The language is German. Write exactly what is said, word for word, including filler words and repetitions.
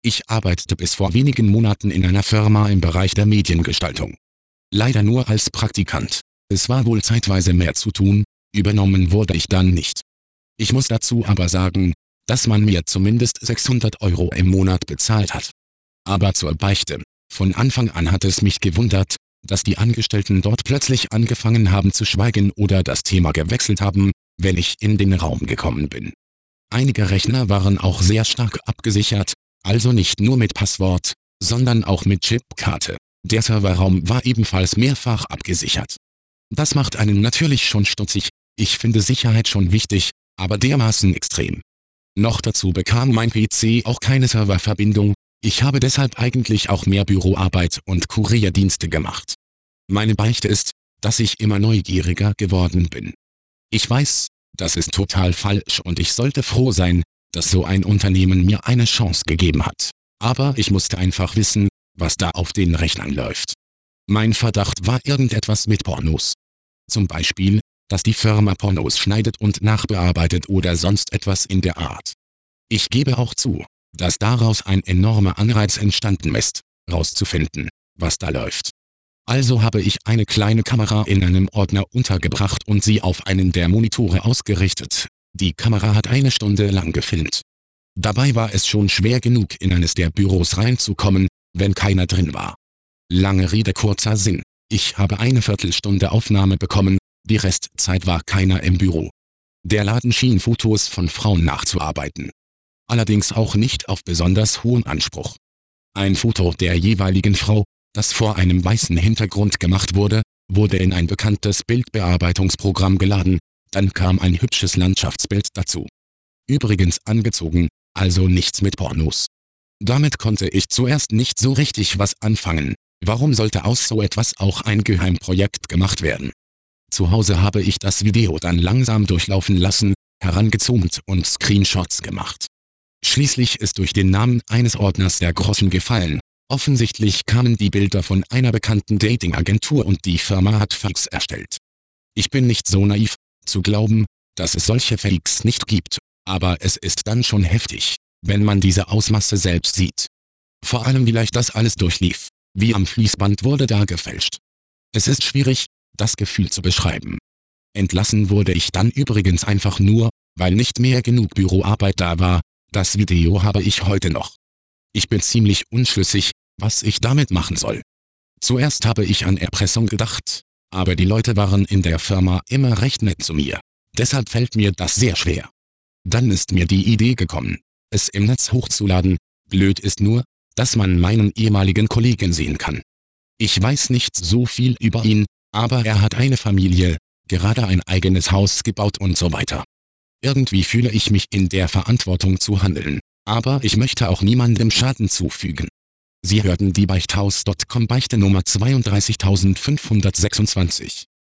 Ich arbeitete bis vor wenigen Monaten in einer Firma im Bereich der Mediengestaltung. Leider nur als Praktikant. Es war wohl zeitweise mehr zu tun, übernommen wurde ich dann nicht. Ich muss dazu aber sagen, dass man mir zumindest sechshundert Euro im Monat bezahlt hat. Aber zur Beichte: Von Anfang an hat es mich gewundert, dass die Angestellten dort plötzlich angefangen haben zu schweigen oder das Thema gewechselt haben, wenn ich in den Raum gekommen bin. Einige Rechner waren auch sehr stark abgesichert, also nicht nur mit Passwort, sondern auch mit Chipkarte. Der Serverraum war ebenfalls mehrfach abgesichert. Das macht einen natürlich schon stutzig. Ich finde Sicherheit schon wichtig, aber dermaßen extrem. Noch dazu bekam mein P C auch keine Serververbindung. Ich habe deshalb eigentlich auch mehr Büroarbeit und Kurierdienste gemacht. Meine Beichte ist, dass ich immer neugieriger geworden bin. Ich weiß, das ist total falsch und ich sollte froh sein, dass so ein Unternehmen mir eine Chance gegeben hat. Aber ich musste einfach wissen, was da auf den Rechnern läuft. Mein Verdacht war irgendetwas mit Pornos. Zum Beispiel, dass die Firma Pornos schneidet und nachbearbeitet oder sonst etwas in der Art. Ich gebe auch zu, dass daraus ein enormer Anreiz entstanden ist, rauszufinden, was da läuft. Also habe ich eine kleine Kamera in einem Ordner untergebracht und sie auf einen der Monitore ausgerichtet. Die Kamera hat eine Stunde lang gefilmt. Dabei war es schon schwer genug, in eines der Büros reinzukommen, wenn keiner drin war. Lange Rede kurzer Sinn. Ich habe eine Viertelstunde Aufnahme bekommen, die Restzeit war keiner im Büro. Der Laden schien Fotos von Frauen nachzuarbeiten. Allerdings auch nicht auf besonders hohen Anspruch. Ein Foto der jeweiligen Frau, das vor einem weißen Hintergrund gemacht wurde, wurde in ein bekanntes Bildbearbeitungsprogramm geladen, dann kam ein hübsches Landschaftsbild dazu. Übrigens angezogen, also nichts mit Pornos. Damit konnte ich zuerst nicht so richtig was anfangen. Warum sollte aus so etwas auch ein Geheimprojekt gemacht werden? Zu Hause habe ich das Video dann langsam durchlaufen lassen, herangezoomt und Screenshots gemacht. Schließlich ist durch den Namen eines Ordners der Groschen gefallen. Offensichtlich kamen die Bilder von einer bekannten Datingagentur und die Firma hat Fakes erstellt. Ich bin nicht so naiv, zu glauben, dass es solche Fakes nicht gibt, aber es ist dann schon heftig, wenn man diese Ausmaße selbst sieht. Vor allem wie leicht das alles durchlief, wie am Fließband wurde da gefälscht. Es ist schwierig, das Gefühl zu beschreiben. Entlassen wurde ich dann übrigens einfach nur, weil nicht mehr genug Büroarbeit da war. Das Video habe ich heute noch. Ich bin ziemlich unschlüssig, was ich damit machen soll. Zuerst habe ich an Erpressung gedacht, aber die Leute waren in der Firma immer recht nett zu mir. Deshalb fällt mir das sehr schwer. Dann ist mir die Idee gekommen, es im Netz hochzuladen. Blöd ist nur, dass man meinen ehemaligen Kollegen sehen kann. Ich weiß nicht so viel über ihn, aber er hat eine Familie, gerade ein eigenes Haus gebaut und so weiter. Irgendwie fühle ich mich in der Verantwortung zu handeln, aber ich möchte auch niemandem Schaden zufügen. Sie hörten die Beichthaus Punkt com Beichte Nummer zweiunddreißigtausendfünfhundertsechsundzwanzig.